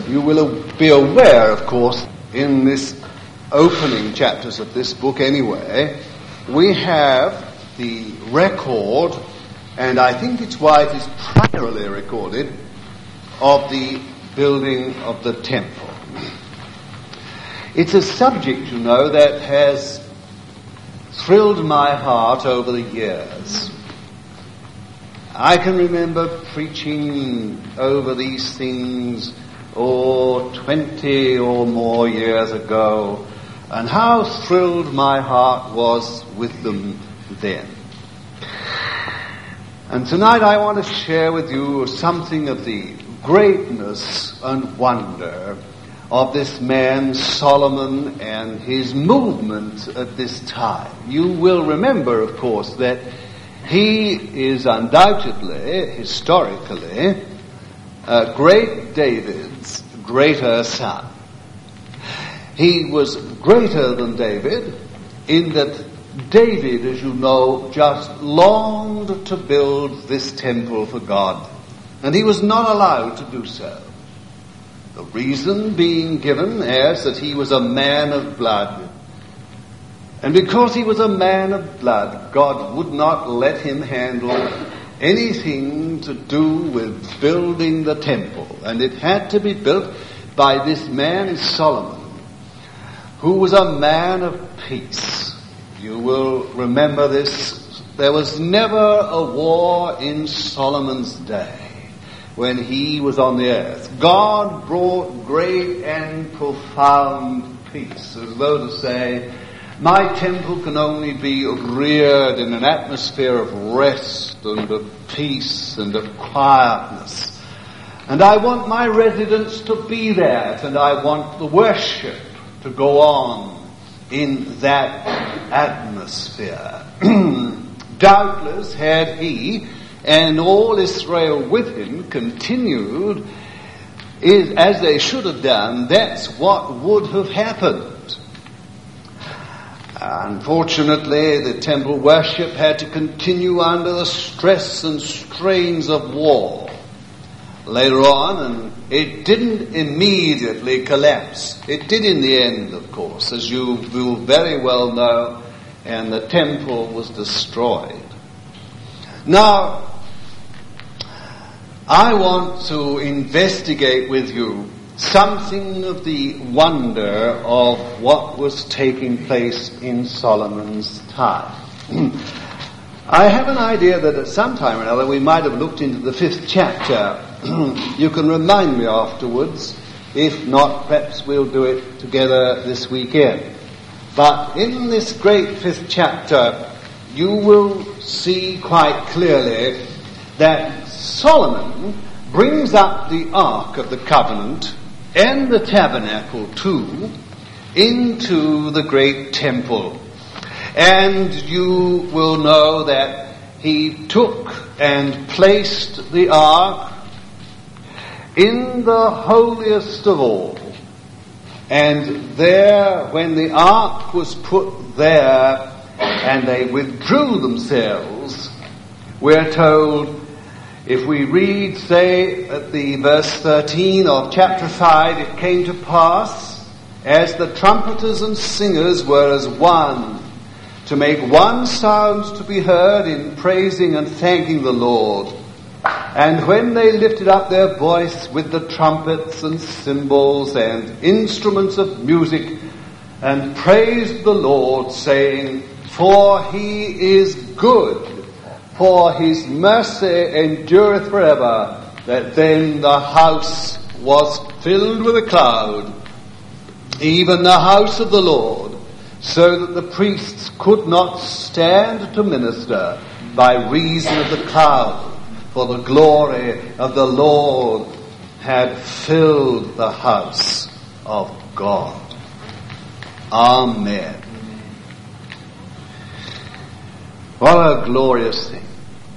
You will be aware, of course, in this opening chapters of this book anyway, we have the record, and I think it's why it is primarily recorded, of the building of the temple. It's a subject, you know, that has thrilled my heart over the years. I can remember preaching over these things 20 or more years ago, and how thrilled my heart was with them then. And tonight I want to share with you something of the greatness and wonder of this man Solomon and his movement at this time. You will remember, of course, that he is undoubtedly, historically, great David's greater son. He was greater than David in that David, as you know, just longed to build this temple for God, and he was not allowed to do so. The reason being given as that he was a man of blood. And because he was a man of blood, God would not let him handle anything to do with building the temple. And it had to be built by this man, Solomon, who was a man of peace. You will remember this. There was never a war in Solomon's day when he was on the earth. God brought great and profound peace, as though to say, my temple can only be reared in an atmosphere of rest and of peace and of quietness. And I want my residents to be that, and I want the worship to go on in that atmosphere. Doubtless had he and all Israel with him continued as they should have done, that's what would have happened. Unfortunately, the temple worship had to continue under the stress and strains of war later on, and it didn't immediately collapse. It did in the end, of course, as you will very well know, and the temple was destroyed. Now, I want to investigate with you something of the wonder of what was taking place in Solomon's time. I have an idea that at some time or another we might have looked into the 5th chapter. You can remind me afterwards. If not, perhaps we'll do it together this weekend. But in this great 5th chapter, you will see quite clearly that Solomon brings up the Ark of the Covenant and the tabernacle too into the great temple. And you will know that he took and placed the Ark in the holiest of all. And there, when the Ark was put there and they withdrew themselves, we're told, if we read, say, at the verse 13 of chapter 5, it came to pass, as the trumpeters and singers were as one, to make one sound to be heard in praising and thanking the Lord. And when they lifted up their voice with the trumpets and cymbals and instruments of music, and praised the Lord, saying, for he is good, for his mercy endureth forever, that then the house was filled with a cloud, even the house of the Lord, so that the priests could not stand to minister by reason of the cloud, for the glory of the Lord had filled the house of God. Amen. What a glorious thing.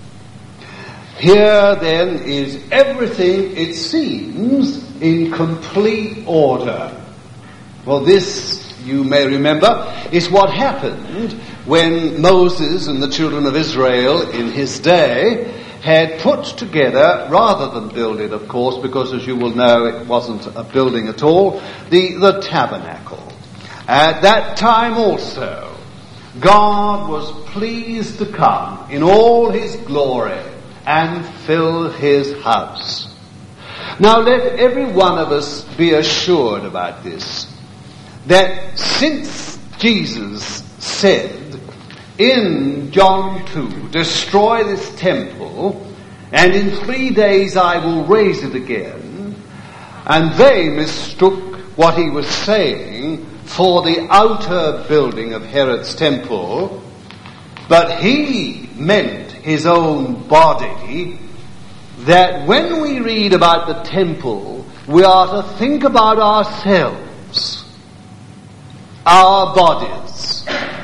Here then is everything, it seems, in complete order. Well, this, you may remember, is what happened when Moses and the children of Israel in his day had put together, rather than build it, of course, because as you will know, it wasn't a building at all, the tabernacle. At that time also, God was pleased to come in all his glory and fill his house. Now let every one of us be assured about this, that since Jesus said in John 2, destroy this temple, and in 3 days I will raise it again, and they mistook what he was saying for the outer building of Herod's temple, but he meant his own body, that when we read about the temple, we are to think about ourselves, our bodies.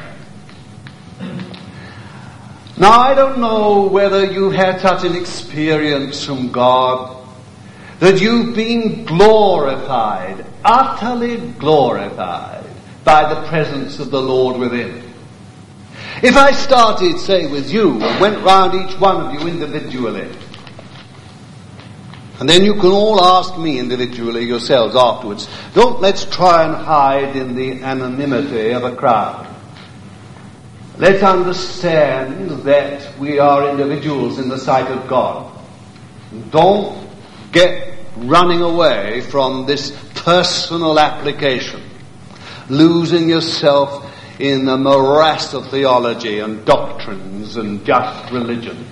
Now, I don't know whether you had such an experience from God that you've been glorified, utterly glorified by the presence of the Lord within. If I started, say, with you and went round each one of you individually, and then you can all ask me individually yourselves afterwards, let's try and hide in the anonymity of a crowd. Let's understand that we are individuals in the sight of God. Don't get running away from this personal application, losing yourself in the morass of theology and doctrines and just religion.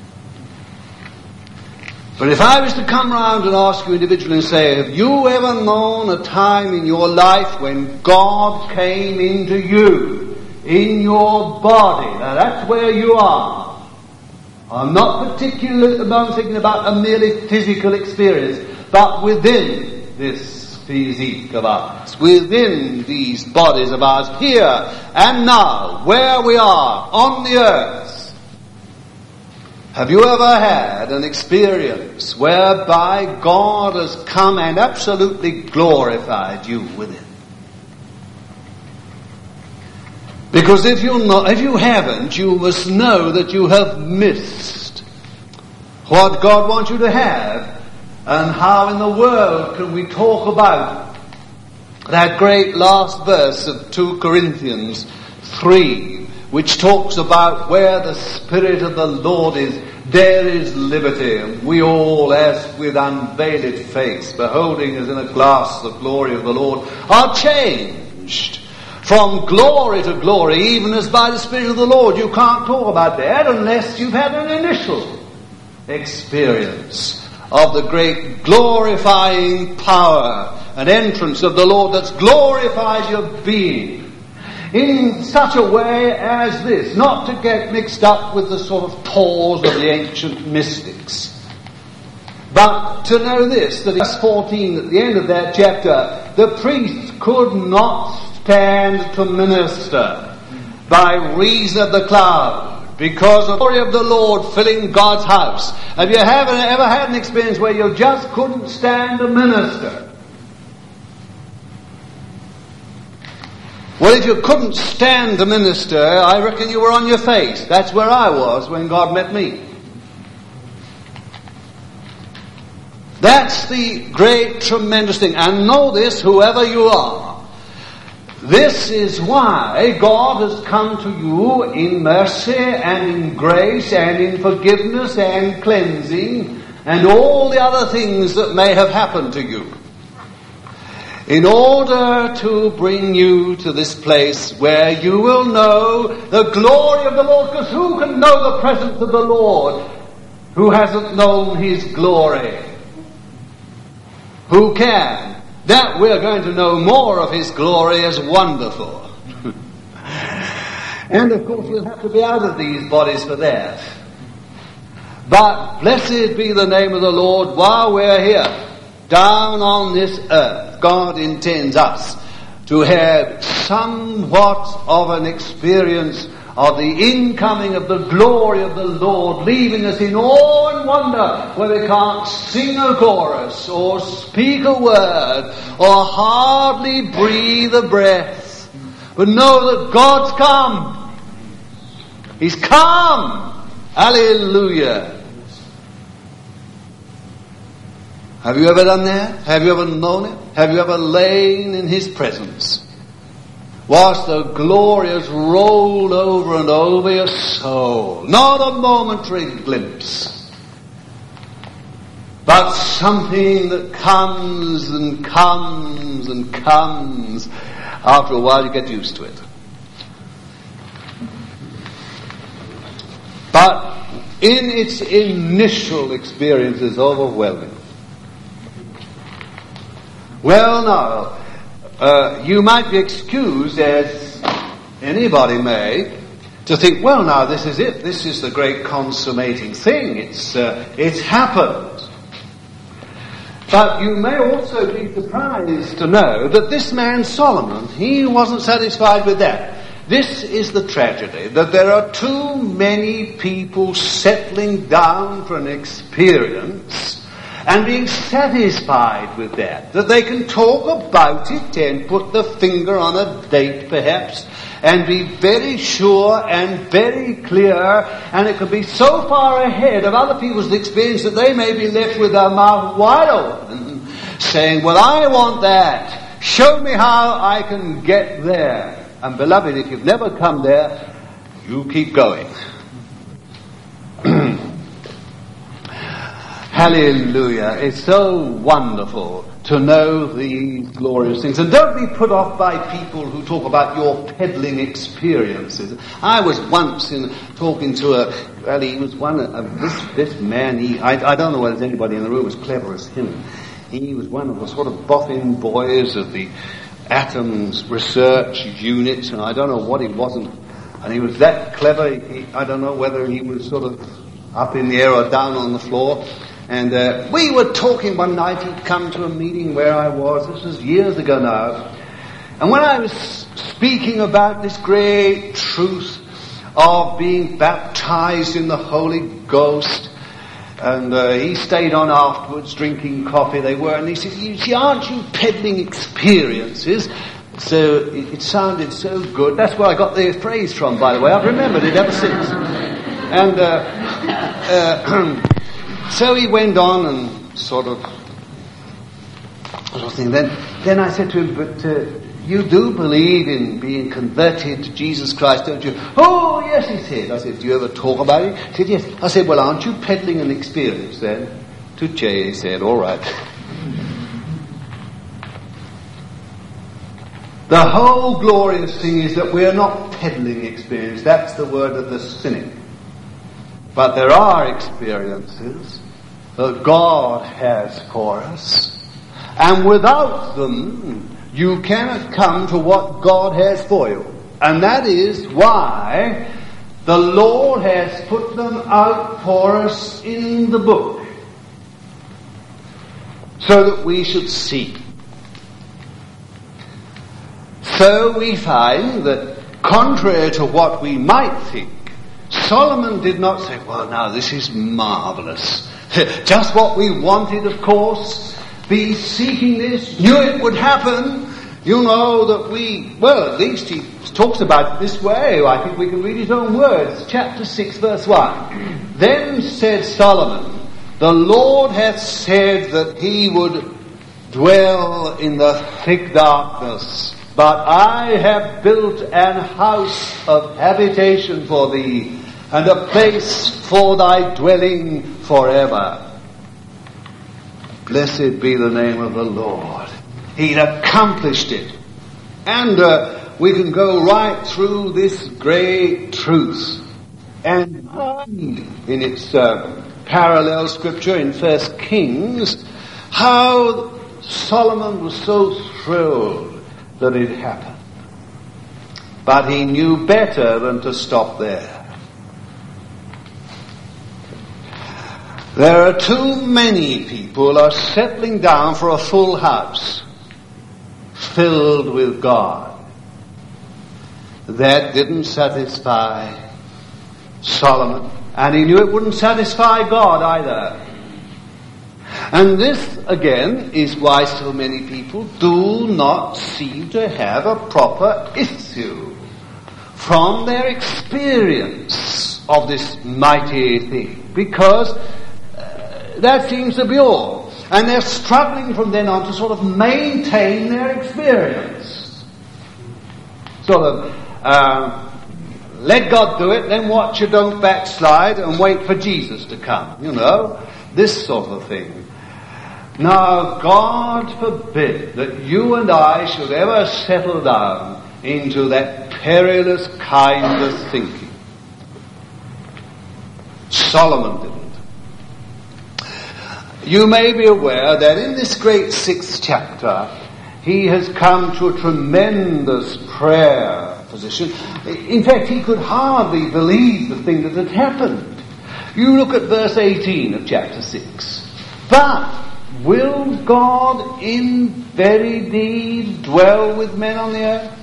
But if I was to come round and ask you individually and say, have you ever known a time in your life when God came into you, in your body? Now that's where you are. I'm not thinking about a merely physical experience, but within this physique of ours, within these bodies of ours, here and now, where we are on the earth. Have you ever had an experience whereby God has come and absolutely glorified you within? Because if you haven't, you must know that you have missed what God wants you to have. And how in the world can we talk about that great last verse of 2 Corinthians 3, which talks about where the Spirit of the Lord is, there is liberty. And we all, as with unveiled face, beholding as in a glass the glory of the Lord, are changed from glory to glory, even as by the Spirit of the Lord. You can't talk about that unless you've had an initial experience of the great glorifying power and entrance of the Lord that's glorified your being in such a way as this, not to get mixed up with the sort of pause of the ancient mystics, but to know this, that in verse 14 at the end of that chapter, the priest could not stand to minister by reason of the cloud, because of the glory of the Lord filling God's house. Have you ever had an experience where you just couldn't stand to minister? Well, if you couldn't stand to minister, I reckon you were on your face. That's where I was when God met me. That's the great, tremendous thing. And know this, whoever you are. This is why God has come to you in mercy and in grace and in forgiveness and cleansing and all the other things that may have happened to you, in order to bring you to this place where you will know the glory of the Lord. Because who can know the presence of the Lord who hasn't known his glory? Who can? That we're going to know more of his glory is wonderful. And of course we'll have to be out of these bodies for that. But blessed be the name of the Lord while we're here, down on this earth. God intends us to have somewhat of an experience of the incoming of the glory of the Lord, leaving us in awe and wonder, where we can't sing a chorus or speak a word or hardly breathe a breath, but know that God's come. He's come. Hallelujah. Have you ever done that? Have you ever known it? Have you ever lain in his presence? Whilst the glory has rolled over and over your soul. Not a momentary glimpse, but something that comes and comes and comes. After a while you get used to it. But in its initial experience is overwhelming. Well now, you might be excused, as anybody may, to think, well now this is it, this is the great consummating thing, it's happened. But you may also be surprised to know that this man Solomon, he wasn't satisfied with that. This is the tragedy, that there are too many people settling down for an experience and being satisfied with that they can talk about it and put the finger on a date perhaps and be very sure and very clear, and it can be so far ahead of other people's experience that they may be left with their mouth wide open saying, well, I want that, show me how I can get there. And beloved, if you've never come there, you keep going. Hallelujah. It's so wonderful to know these glorious things. And don't be put off by people who talk about your peddling experiences. I was once talking to he was one of this man, I don't know whether there's anybody in the room as clever as him. He was one of the sort of boffin boys of the atoms research unit, and I don't know what he wasn't, and he was that clever, I don't know whether he was sort of up in the air or down on the floor, and we were talking one night. He'd come to a meeting where I was, this was years ago now, and when I was speaking about this great truth of being baptized in the Holy Ghost, and he stayed on afterwards drinking coffee, and he said, you see, aren't you peddling experiences? So it sounded so good. That's where I got the phrase from, by the way. I've remembered it ever since. And so he went on and sort of thing. Then I said to him, but you do believe in being converted to Jesus Christ, don't you? Oh, yes, he said. I said, do you ever talk about it? He said, yes. I said, well, aren't you peddling an experience then? To Jay, he said, all right. The whole glorious thing is that we're not peddling experience. That's the word of the cynic. But there are experiences that God has for us. And without them, you cannot come to what God has for you. And that is why the Lord has put them out for us in the book, so that we should see. So we find that, contrary to what we might think, Solomon did not say, well, now this is marvelous. Just what we wanted, of course. Be seeking this, knew it would happen. You know that at least he talks about it this way. I think we can read his own words. Chapter 6, verse 1. Then said Solomon, the Lord hath said that he would dwell in the thick darkness, but I have built an house of habitation for thee, and a place for thy dwelling forever. Blessed be the name of the Lord. He'd accomplished it. And we can go right through this great truth and find in its parallel scripture in 1 Kings how Solomon was so thrilled that it happened. But he knew better than to stop there. There are too many people are settling down for a full house filled with God. That didn't satisfy Solomon, and he knew it wouldn't satisfy God either. And this, again, is why so many people do not seem to have a proper issue from their experience of this mighty thing, because that seems to be all. And they're struggling from then on to sort of maintain their experience. Sort of, let God do it, then watch you don't backslide and wait for Jesus to come. You know, this sort of thing. Now, God forbid that you and I should ever settle down into that perilous kind of thinking. Solomon didn't. You may be aware that in this great 6th chapter, he has come to a tremendous prayer position. In fact, he could hardly believe the thing that had happened. You look at verse 18 of chapter 6. But will God in very deed dwell with men on the earth?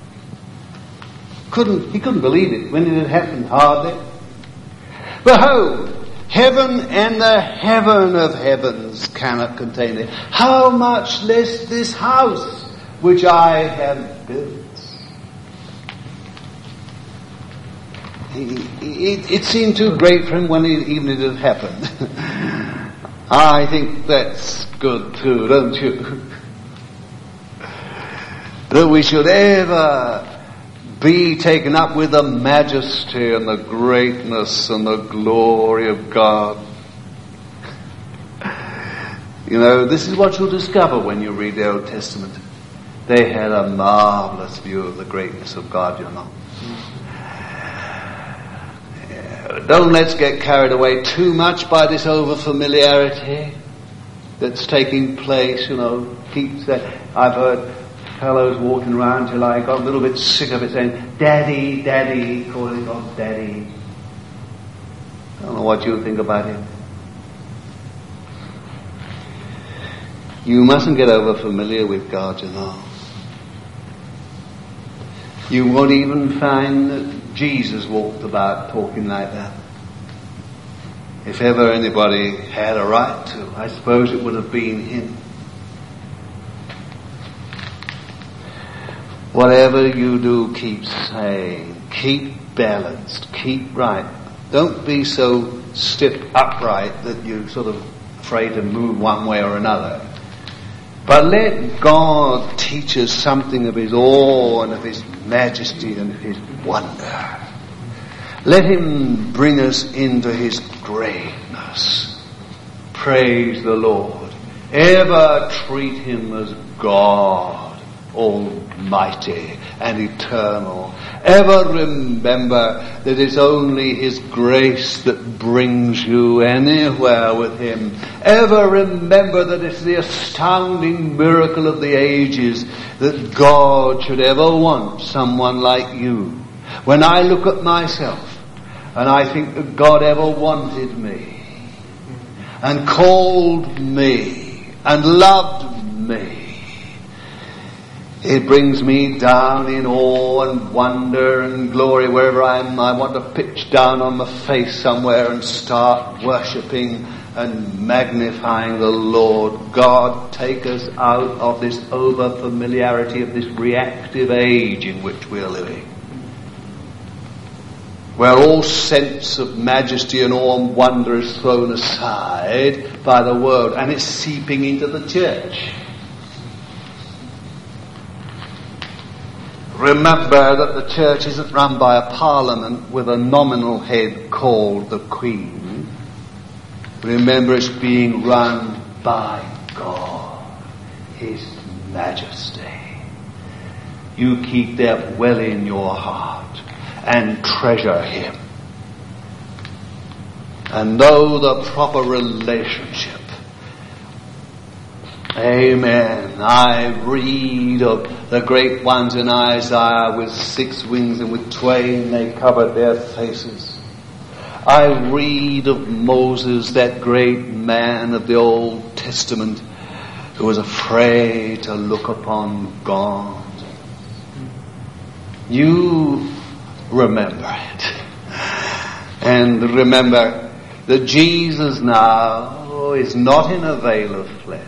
He couldn't believe it when it had happened, hardly. Behold, heaven and the heaven of heavens cannot contain it. How much less this house which I have built? It seemed too great for him when even it had happened. I think that's good too, don't you? That we should ever be taken up with the majesty and the greatness and the glory of God. You know, this is what you'll discover when you read the Old Testament. They had a marvelous view of the greatness of God, you know. Don't let's get carried away too much by this over-familiarity that's taking place, you know. I've heard fellows walking around till I got a little bit sick of it saying, Daddy, Daddy, calling God Daddy. I don't know what you think about it. You mustn't get over-familiar with God, you know. You won't even find that Jesus walked about talking like that. If ever anybody had a right to, I suppose it would have been him. Whatever you do, keep sane, keep balanced, keep right. Don't be so stiff upright that you're sort of afraid to move one way or another. But let God teach us something of his awe and of his majesty and of his wonder. Let him bring us into his greatness. Praise the Lord. Ever treat him as God, almighty and eternal. Ever remember that it's only his grace that brings you anywhere with him. Ever remember that it's the astounding miracle of the ages that God should ever want someone like you. When I look at myself and I think that God ever wanted me and called me and loved me, it brings me down in awe and wonder and glory wherever I am. I want to pitch down on my face somewhere and start worshipping and magnifying the Lord. God, take us out of this over-familiarity of this reactive age in which we are living, where all sense of majesty and awe and wonder is thrown aside by the world and it's seeping into the church. Remember that the church isn't run by a parliament with a nominal head called the Queen. Remember it's being run by God, his majesty. You keep that well in your heart and treasure him. And know the proper relationship. Amen. I read of the great ones in Isaiah with 6 wings and with twain they covered their faces. I read of Moses, that great man of the Old Testament, who was afraid to look upon God. You remember it. And remember that Jesus now is not in a veil of flesh,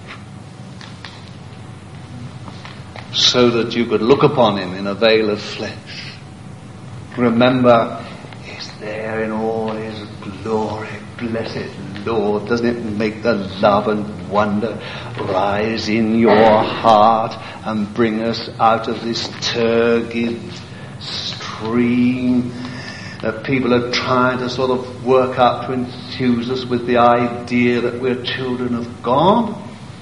so that you could look upon him in a veil of flesh. Remember, he's there in all his glory, blessed Lord, doesn't it make the love and wonder rise in your heart and bring us out of this turgid stream that people are trying to sort of work up to infuse us with the idea that we're children of God?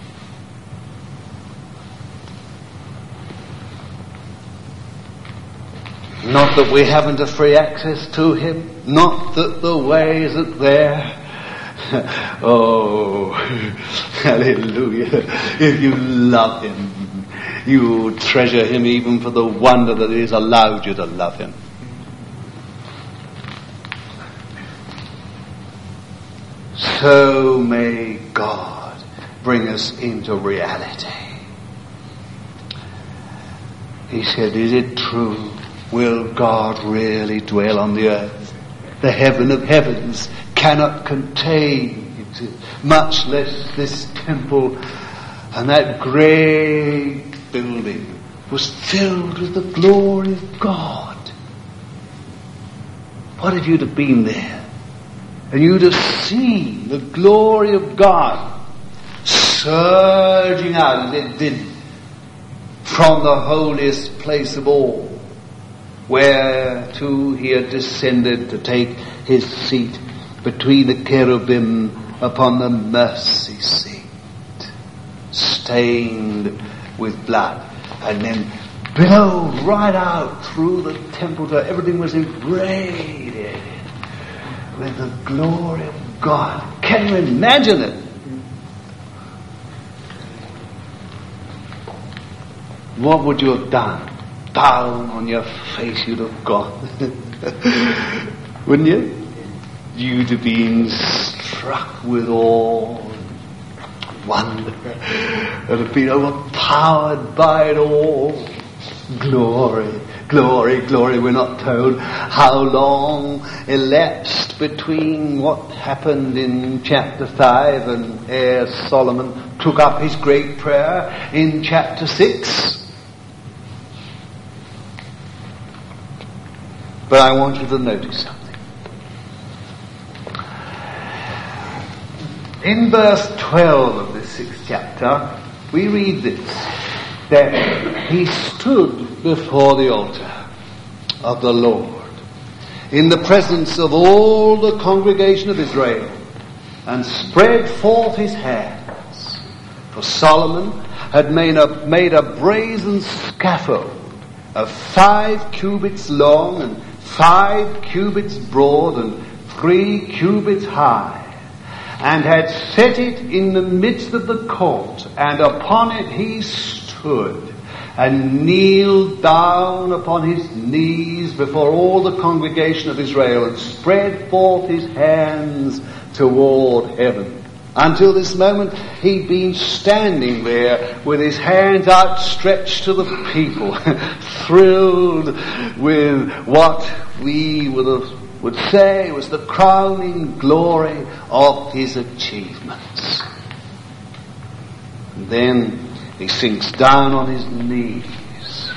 Not that we haven't a free access to him, not that the way isn't there. Oh, hallelujah. If you love him, you treasure him even for the wonder that he has allowed you to love him. So may God bring us into reality. He said, is it true? Will God really dwell on the earth? The heaven of heavens cannot contain it, much less this temple. And that great building was filled with the glory of God. What if you'd have been there? And you'd have seen the glory of God surging out, as it did, from the holiest place of all, whereto he had descended to take his seat between the cherubim upon the mercy seat, stained with blood. And then below, right out through the temple door, everything was irradiated with the glory of God. Can you imagine it? What would you have done? Down on your face you'd have gone. Wouldn't you? You'd have been struck with awe and wonder. You'd have been overpowered by it all. Glory, glory, glory. We're not told how long elapsed between what happened in chapter 5 and ere Solomon took up his great prayer in chapter 6. But I want you to notice something. In verse 12 of this 6th chapter, we read this, that he stood before the altar of the Lord in the presence of all the congregation of Israel and spread forth his hands. For Solomon had made a brazen scaffold of 5 cubits long and 5 cubits broad and 3 cubits high, and had set it in the midst of the court, and upon it he stood, and kneeled down upon his knees before all the congregation of Israel, and spread forth his hands toward heaven. Until this moment, he'd been standing there with his hands outstretched to the people, thrilled with what we would say was the crowning glory of his achievements. And then he sinks down on his knees,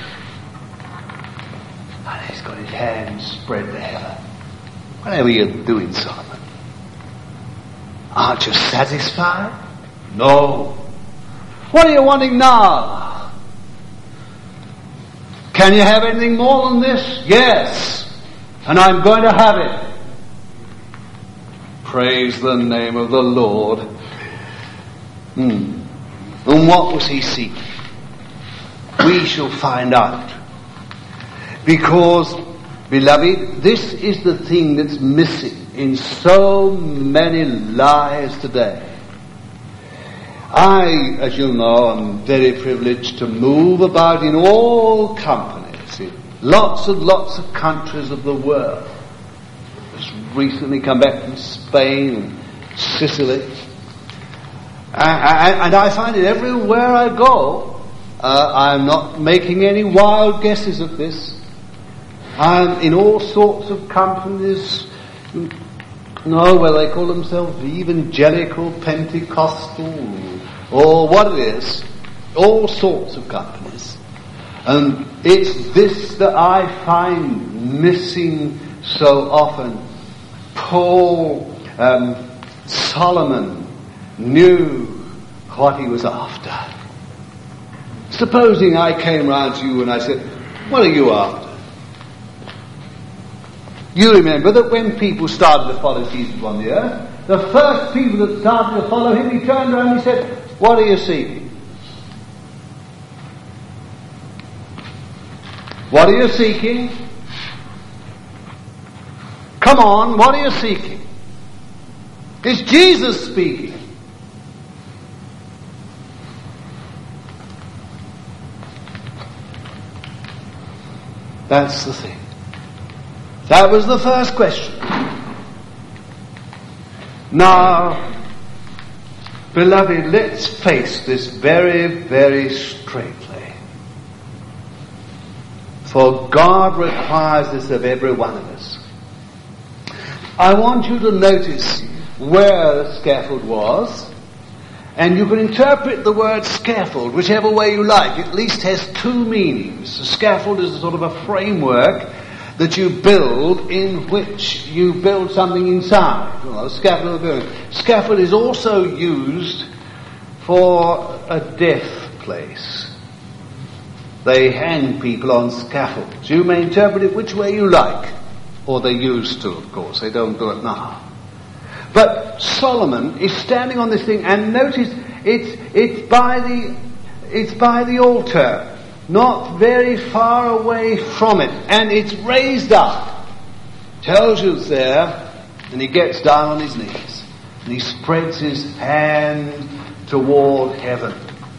and he's got his hands spread to heaven. Whatever you're doing, Solomon, aren't you satisfied? No. What are you wanting now? Can you have anything more than this? Yes. And I'm going to have it. Praise the name of the Lord. And what was he seeking? We shall find out. Because, beloved, this is the thing that's missing in so many lives today. I, as you know, am very privileged to move about in all companies, in lots and lots of countries of the world. Just recently come back from Spain and Sicily. And I find it everywhere I go. I'm not making any wild guesses at this. I'm in all sorts of companies, where they call themselves evangelical, Pentecostal, or what it is, all sorts of companies. And it's this that I find missing so often. Paul Solomon knew what he was after. Supposing I came round to you and I said, what are you after? You remember that when people started to follow Jesus on the earth, the first people that started to follow him, he turned around and he said, what are you seeking? What are you seeking? Come on, what are you seeking? It's Jesus speaking. That's the thing. That was the first question. Now, beloved, let's face this very, very straightly. For God requires this of every one of us. I want you to notice where the scaffold was, and you can interpret the word scaffold whichever way you like. It at least has two meanings. The scaffold is a sort of a framework that you build in which you build something inside. Well, scaffold of the building. Scaffold is also used for a death place. They hang people on scaffolds. You may interpret it which way you like. Or they used to, of course. They don't do it now. But Solomon is standing on this thing, and notice it's by the altar, not very far away from it, and it's raised up. Tells you it's there, and he gets down on his knees, and he spreads his hand toward heaven.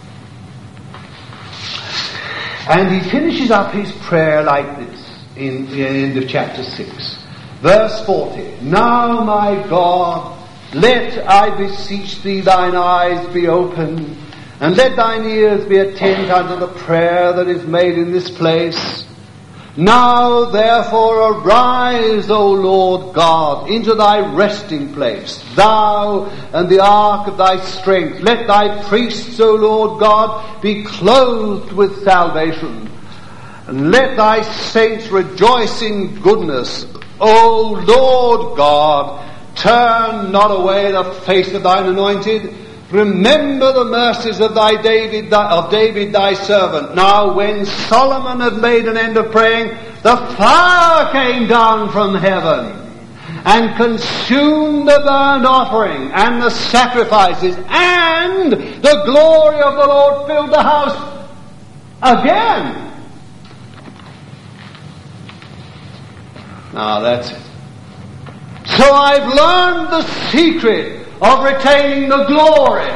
And he finishes up his prayer like this in the end of chapter 6. Verse 40. Now, my God, let, I beseech thee, thine eyes be open, and let thine ears be attent unto the prayer that is made in this place. Now, therefore, arise, O Lord God, into thy resting place, thou and the ark of thy strength. Let thy priests, O Lord God, be clothed with salvation, and let thy saints rejoice in goodness. O Lord God, turn not away the face of thine anointed. Remember the mercies of David thy servant. Now when Solomon had made an end of praying, the fire came down from heaven and consumed the burnt offering and the sacrifices, and the glory of the Lord filled the house again. Now that's it. So I've learned the secret of retaining the glory.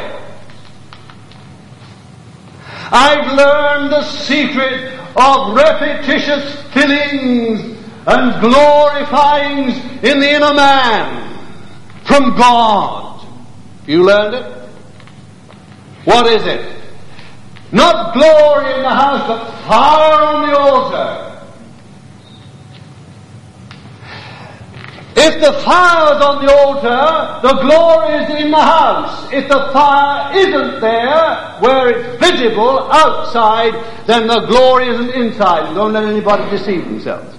I've learned the secret of repetitious fillings and glorifyings in the inner man from God. You learned it? What is it? Not glory in the house, but fire on the altar. If the fire's on the altar, the glory is in the house. If the fire isn't there, where it's visible outside, then the glory isn't inside. Don't let anybody deceive themselves.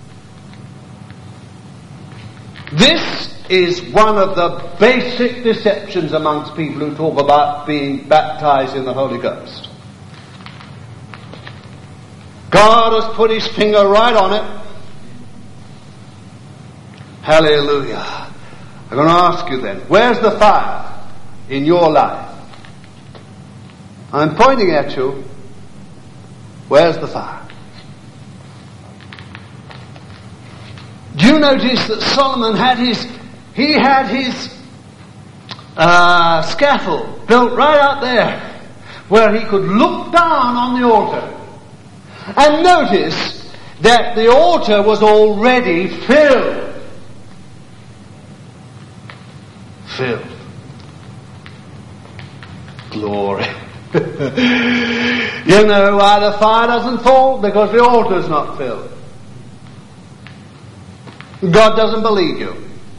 This is one of the basic deceptions amongst people who talk about being baptized in the Holy Ghost. God has put his finger right on it. Hallelujah. I'm going to ask you then, where's the fire in your life? I'm pointing at you. Where's the fire? Do you notice that Solomon had his scaffold built right out there where he could look down on the altar? And notice that the altar was already filled. Filled. Glory. You know why the fire doesn't fall? Because the altar's not filled. God doesn't believe you.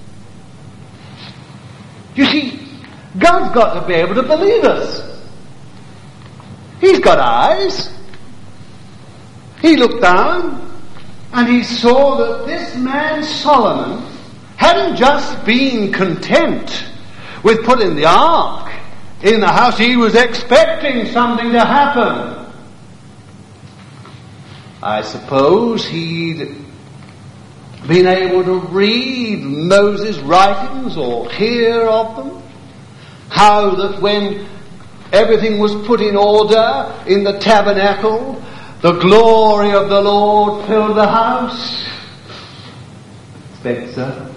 You see, God's got to be able to believe us. He's got eyes. He looked down and he saw that this man Solomon hadn't just been content with putting the ark in the house. He was expecting something to happen. I suppose he'd been able to read Moses' writings or hear of them. How that when everything was put in order in the tabernacle, the glory of the Lord filled the house. Expect so.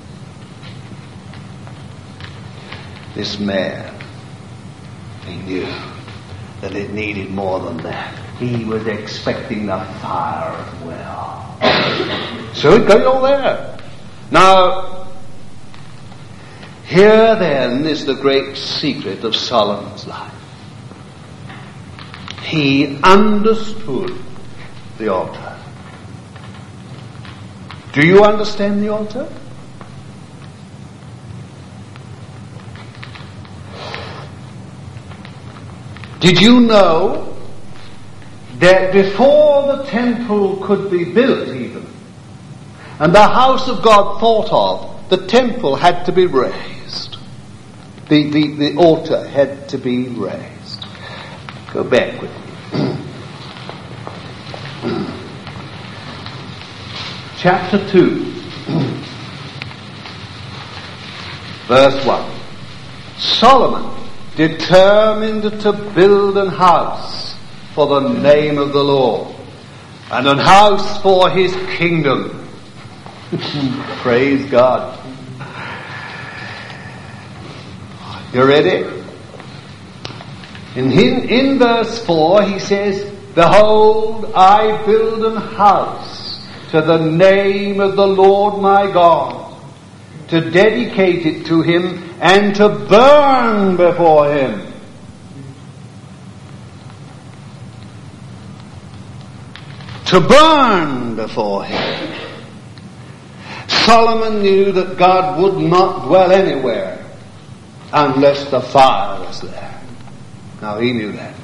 This man, he knew that it needed more than that. He was expecting the fire as well. So it got it all there. Now, here then is the great secret of Solomon's life. He understood the altar. Do you understand the altar? Did you know that before the temple could be built even, and the house of God thought of, the temple had to be raised. The altar had to be raised. Go back with me. Chapter 2, verse 1. Solomon determined to build an house for the name of the Lord, and an house for his kingdom. Praise God. You ready? In verse 4 he says, Behold, I build an house to the name of the Lord my God, to dedicate it to him and to burn before him. To burn before him. Solomon knew that God would not dwell anywhere unless the fire was there. Now he knew that.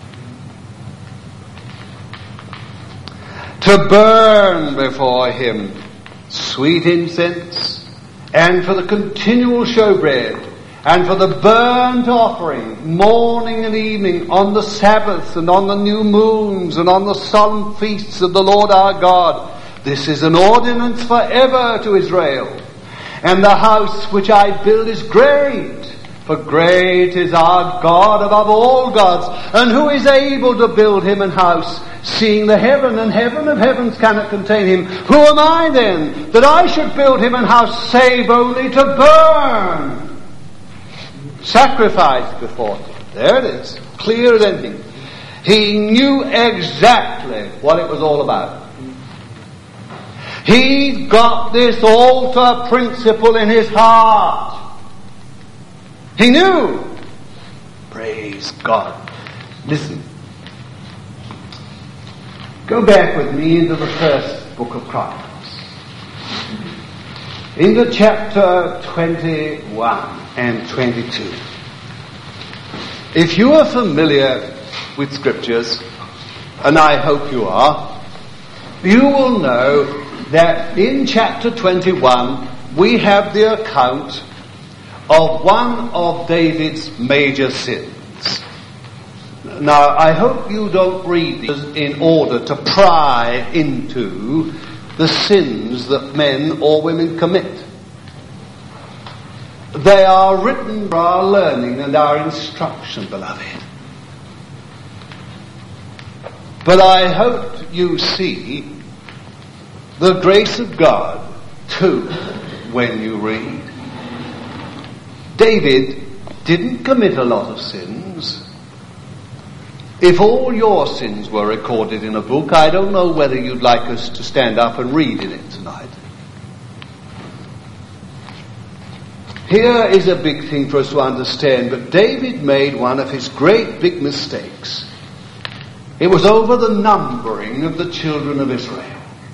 To burn before him sweet incense, and for the continual showbread, and for the burnt offering, morning and evening, on the Sabbaths and on the new moons and on the solemn feasts of the Lord our God. This is an ordinance forever to Israel. And the house which I build is great, for great is our God above all gods. And who is able to build him an house, seeing the heaven and heaven of heavens cannot contain him? Who am I then, that I should build him an house, save only to burn? Sacrifice before him. There it is, clear as anything. He knew exactly what it was all about. He's got this altar principle in his heart. He knew. Praise God. Listen. Go back with me into the first book of Chronicles. Into chapter 21 and 22. If you are familiar with scriptures, and I hope you are, you will know that in chapter 21 we have the account of one of David's major sins. Now, I hope you don't read these in order to pry into the sins that men or women commit. They are written for our learning and our instruction, beloved. But I hope you see the grace of God, too, when you read. David didn't commit a lot of sins. If all your sins were recorded in a book, I don't know whether you'd like us to stand up and read in it tonight. Here is a big thing for us to understand, but David made one of his great big mistakes. It was over the numbering of the children of Israel.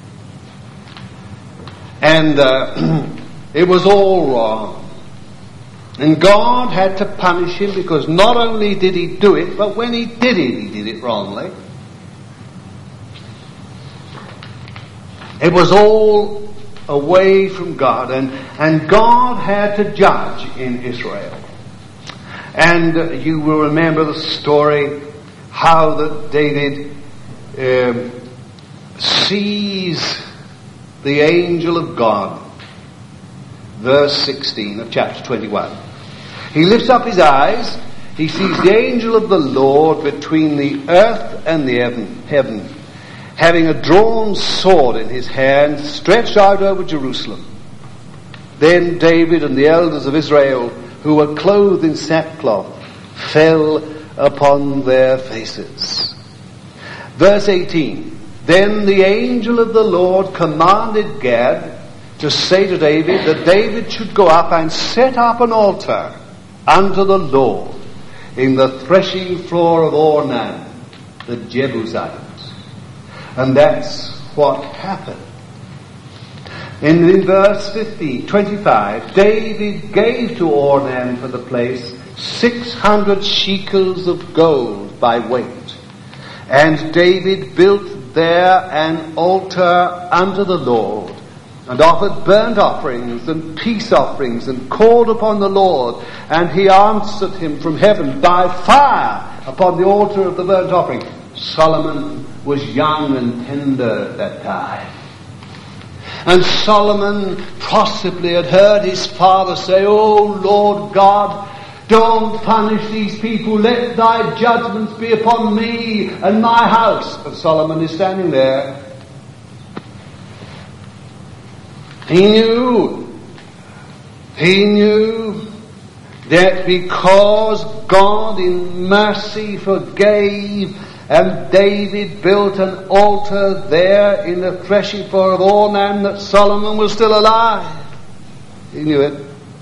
And it was all wrong. And God had to punish him because not only did he do it, but when he did it wrongly. It was all away from God, and God had to judge in Israel. And you will remember the story how that David sees the angel of God. Verse 16 of chapter 21. He lifts up his eyes. He sees the angel of the Lord between the earth and the heaven, having a drawn sword in his hand, stretched out over Jerusalem. Then David and the elders of Israel, who were clothed in sackcloth, fell upon their faces. Verse 18. Then the angel of the Lord commanded Gad to say to David that David should go up and set up an altar unto the Lord in the threshing floor of Ornan, the Jebusite. And that's what happened. In verse 25, David gave to Ornan for the place 600 shekels of gold by weight. And David built there an altar unto the Lord, and offered burnt offerings and peace offerings, and called upon the Lord, and he answered him from heaven by fire upon the altar of the burnt offering. Solomon was young and tender at that time. And Solomon possibly had heard his father say, "O Lord God, don't punish these people. Let thy judgments be upon me and my house." And Solomon is standing there. He knew that because God in mercy forgave, and David built an altar there in the threshing floor of Ornan, that Solomon was still alive. He knew it.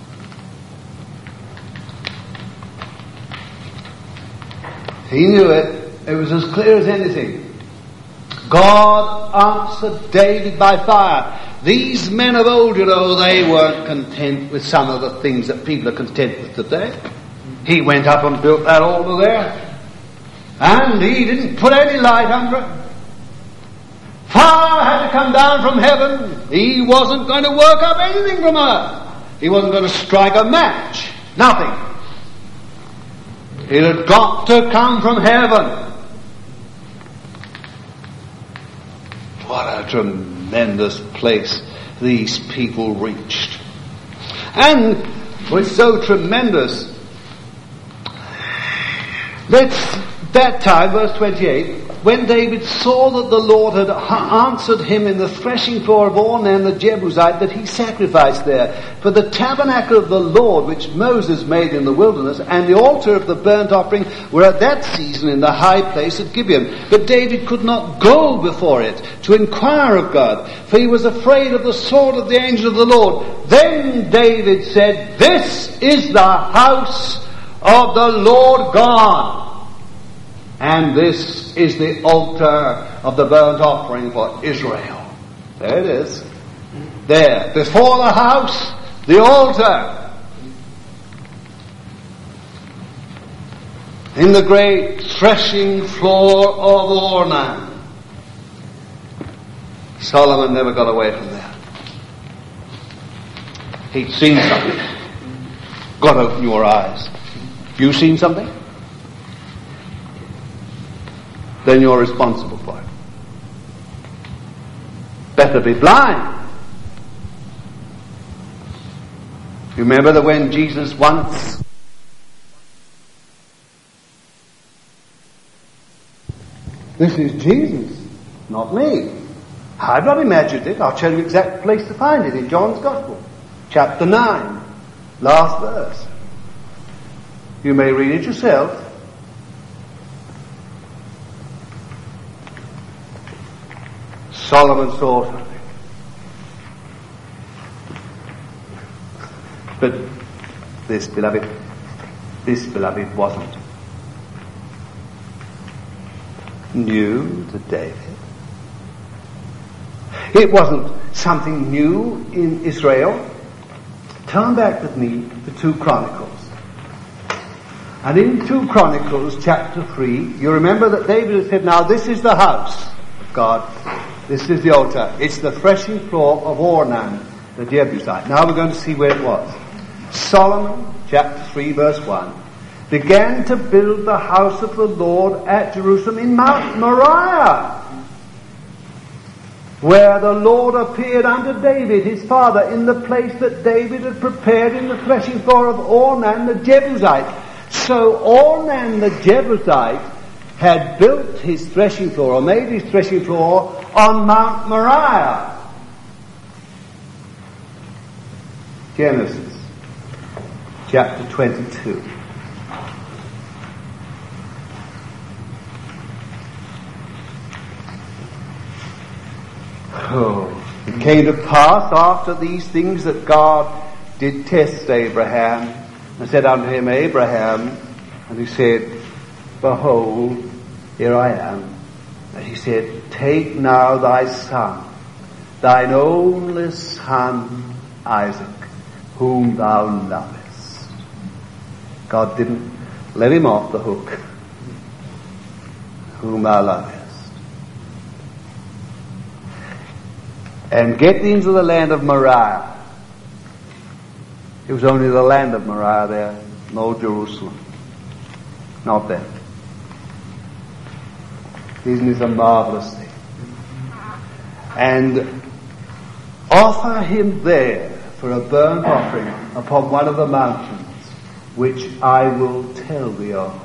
He knew it. It was as clear as anything. God answered David by fire. These men of old, they weren't content with some of the things that people are content with today. He went up and built that altar there. And he didn't put any light under it. Fire had to come down from heaven. He wasn't going to work up anything from earth. He wasn't going to strike a match. Nothing. It had got to come from heaven. What a tremendous place these people reached. And was so tremendous that time, verse 28, when David saw that the Lord had answered him in the threshing floor of Ornan the Jebusite, that he sacrificed there. For the tabernacle of the Lord, which Moses made in the wilderness, and the altar of the burnt offering were at that season in the high place at Gibeon. But David could not go before it to inquire of God, for he was afraid of the sword of the angel of the Lord. Then David said, "This is the house of the Lord God, and this is the altar of the burnt offering for Israel." There it is. There, before the house, the altar. In the great threshing floor of Ornan. Solomon never got away from that. He'd seen something. God, open your eyes. You seen something? Then you're responsible for it. Better be blind. You remember that when Jesus once this is Jesus, not me. I've not imagined it. I'll tell you exact place to find it in John's Gospel, chapter 9, last verse. You may read it yourself. Solomon saw something. But this beloved wasn't new to David. It wasn't something new in Israel. Turn back with me to 2 Chronicles. And in 2 Chronicles chapter 3, you remember that David had said, now this is the house of God. This is the altar. It's the threshing floor of Ornan, the Jebusite. Now we're going to see where it was. Solomon, chapter 3, verse 1. began to build the house of the Lord at Jerusalem in Mount Moriah, where the Lord appeared unto David his father in the place that David had prepared in the threshing floor of Ornan the Jebusite. So Ornan the Jebusite had built his threshing floor, or made his threshing floor, on Mount Moriah. Genesis chapter 22. It came to pass after these things that God did test Abraham, and said unto him, Abraham, and he said, Behold, here I am. And he said, Take now thy son, thine only son Isaac, whom thou lovest. God didn't let him off the hook. Whom thou lovest. And get into the land of Moriah. It was only the land of Moriah there, no Jerusalem. Not there. Isn't this a marvelous thing? And offer him there for a burnt offering upon one of the mountains, which I will tell thee of.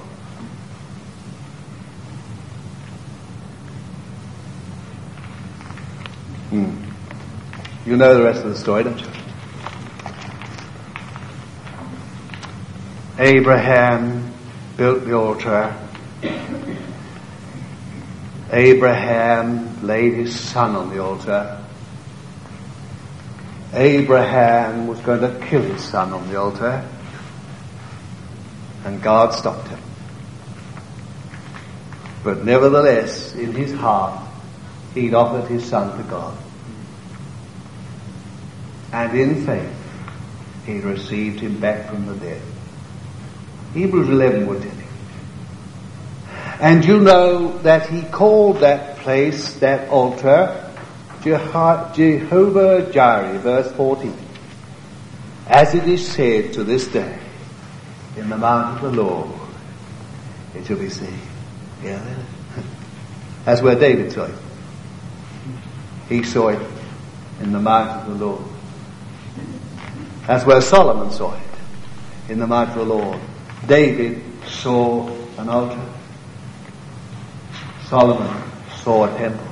You know the rest of the story, don't you? Abraham built the altar. Abraham laid his son on the altar. Abraham was going to kill his son on the altar. And God stopped him. But nevertheless, in his heart, he'd offered his son to God. And in faith, he received him back from the dead. Hebrews 11 would tell you. And you know that he called that place, that altar, Jehovah Jireh, verse 14. As it is said to this day, in the mount of the Lord, it shall be seen. Yeah, that's where David saw it. He saw it in the mount of the Lord. That's where Solomon saw it, in the mount of the Lord. David saw an altar. Solomon saw a temple.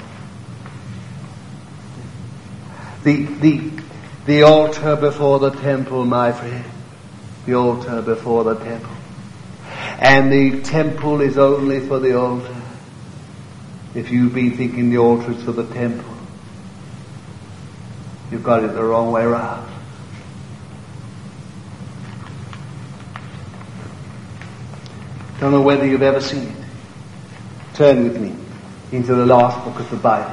The altar before the temple, my friend. The altar before the temple. And the temple is only for the altar. If you've been thinking the altar is for the temple, you've got it the wrong way around. Don't know whether you've ever seen it. Turn with me into the last book of the Bible.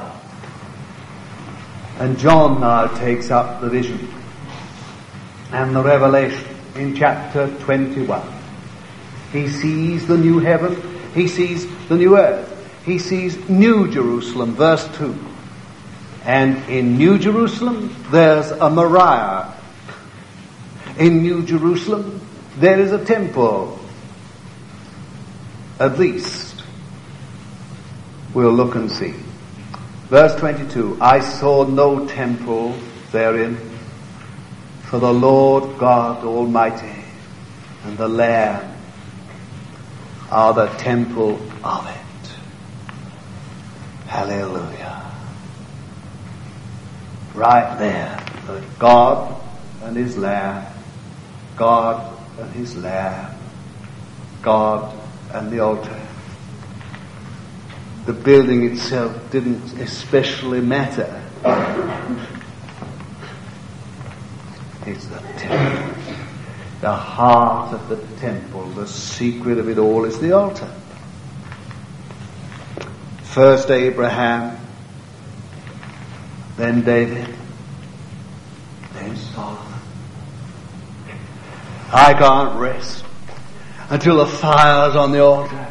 And John now takes up the vision and the revelation in chapter 21. He sees the new heaven. He sees the new earth. He sees New Jerusalem, verse 2. And in New Jerusalem, there's a Moriah. In New Jerusalem, there is a temple. At least, we'll look and see. Verse 22, I saw no temple therein, for the Lord God Almighty and the Lamb are the temple of it. Hallelujah. Right there, God and his Lamb, God and his Lamb, God and the altar. The building itself didn't especially matter. It's the temple. The heart of the temple, the secret of it all is the altar. First Abraham, then David, then Solomon. I can't rest until the fire's on the altar.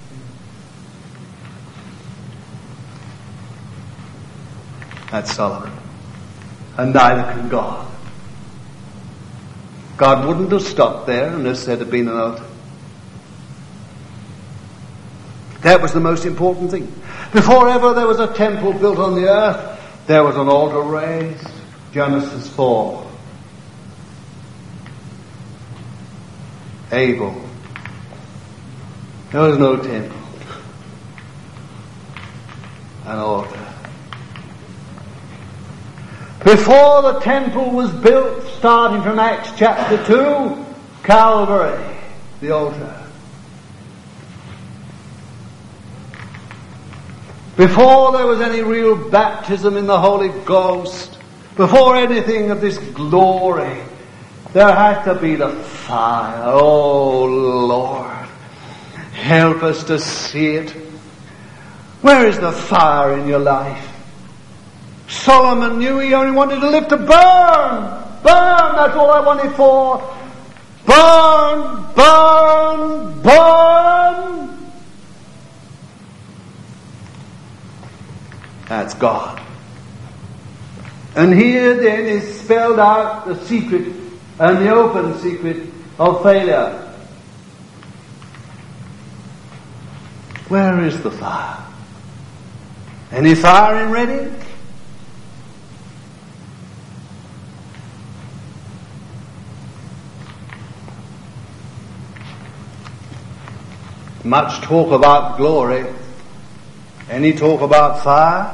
That's Solomon. And neither can God. God wouldn't have stopped there unless there had been an altar. That was the most important thing. Before ever there was a temple built on the earth, there was an altar raised. Genesis 4. Abel. There was no temple. An altar. Before the temple was built, starting from Acts chapter 2, Calvary, the altar. Before there was any real baptism in the Holy Ghost, before anything of this glory, there had to be the fire. Oh Lord, help us to see it. Where is the fire in your life? Solomon knew he only wanted to live to burn. Burn, that's all I wanted for. Burn, burn, burn. That's God. And here then is spelled out the secret and the open secret of failure. Where is the fire? Any fire in Reading? Much talk about glory. Any talk about fire?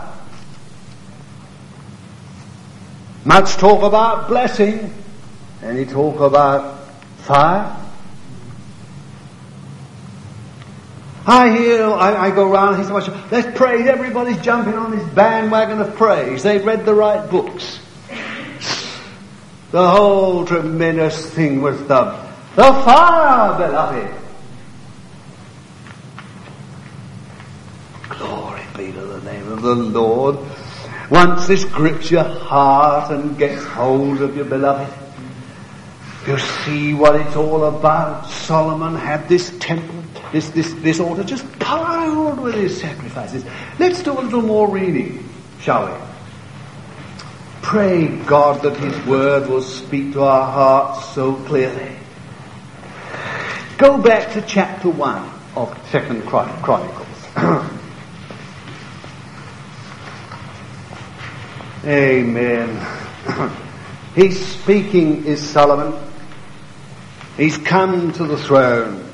Much talk about blessing. Any talk about fire? I go around and hear so much, let's praise, everybody's jumping on this bandwagon of praise. They've read the right books. The whole tremendous thing was the fire, beloved. Glory be to the name of the Lord. Once this grips your heart and gets hold of you, beloved, you see what it's all about. Solomon had this temple, this altar just piled with his sacrifices. Let's do a little more reading, shall we? Pray God that His Word will speak to our hearts so clearly. Go back to chapter 1 of 2 Chronicles. Amen. He's speaking, is Solomon. He's come to the throne.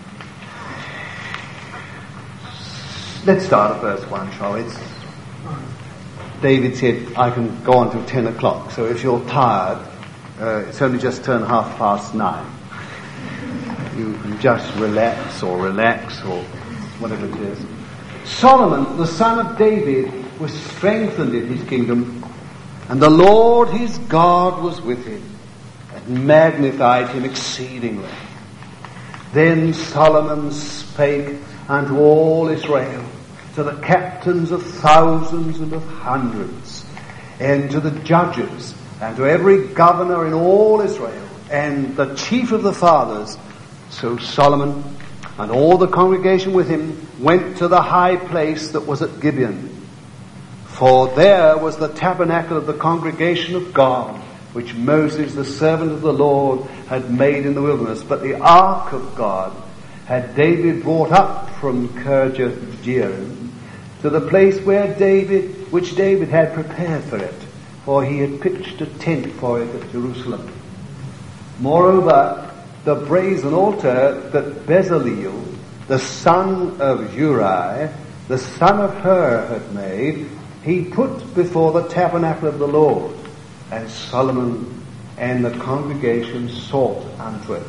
Let's start at verse 1, shall we? David said, I can go on till 10 o'clock, so if you're tired, it's only just turned 9:30. You can just relax or whatever it is. Solomon, the son of David, was strengthened in his kingdom, and the Lord his God was with him, and magnified him exceedingly. Then Solomon spake unto all Israel, to the captains of thousands and of hundreds, and to the judges, and to every governor in all Israel, and the chief of the fathers. So Solomon and all the congregation with him went to the high place that was at Gibeon. For there was the tabernacle of the congregation of God, which Moses, the servant of the Lord, had made in the wilderness. But the ark of God had David brought up from Kirjath-jearim to the place which David had prepared for it, for he had pitched a tent for it at Jerusalem. Moreover, the brazen altar that Bezaleel, the son of Uri, the son of Hur, had made, he put before the tabernacle of the Lord, and Solomon and the congregation sought unto it.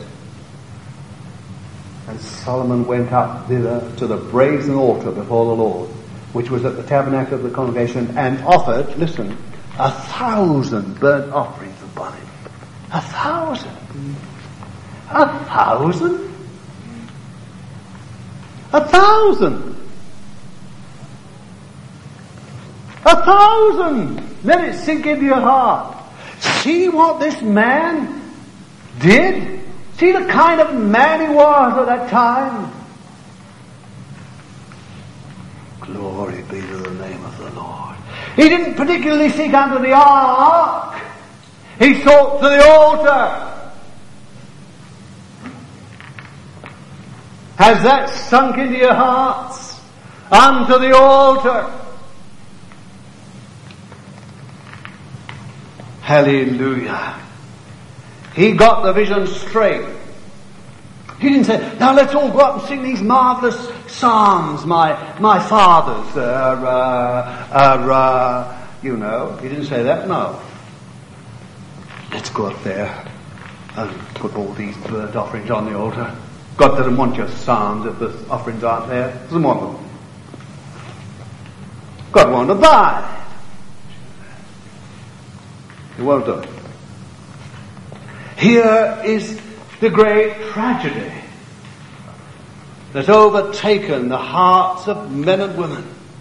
And Solomon went up thither to the brazen altar before the Lord, which was at the tabernacle of the congregation, and offered, listen, 1,000 burnt offerings upon it. 1,000. 1,000? 1,000. 1,000. Let it sink into your heart. See what this man did? See the kind of man he was at that time? Glory be to the name of the Lord. He didn't particularly seek unto the ark. He sought to the altar. Has that sunk into your hearts? unto the altar. Hallelujah. He got the vision straight. He didn't say, now let's all go up and sing these marvelous psalms my fathers, He didn't say that, no. Let's go up there and put all these burnt offerings on the altar. God doesn't want your psalms if the offerings aren't there. Doesn't want them. God won't abide. He won't do it. Here is the great tragedy that's overtaken the hearts of men and women.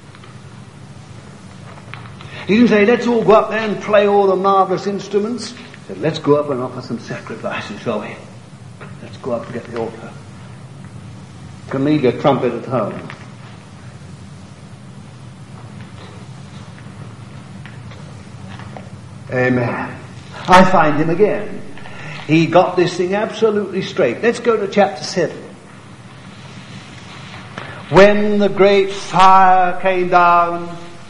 He didn't say, let's all go up there and play all the marvelous instruments. He said, let's go up and offer some sacrifices, shall we? Let's go up and get the altar. You can leave your trumpet at home. Amen. I find him again. He got this thing absolutely straight. Let's go to chapter 7. When the great fire came down,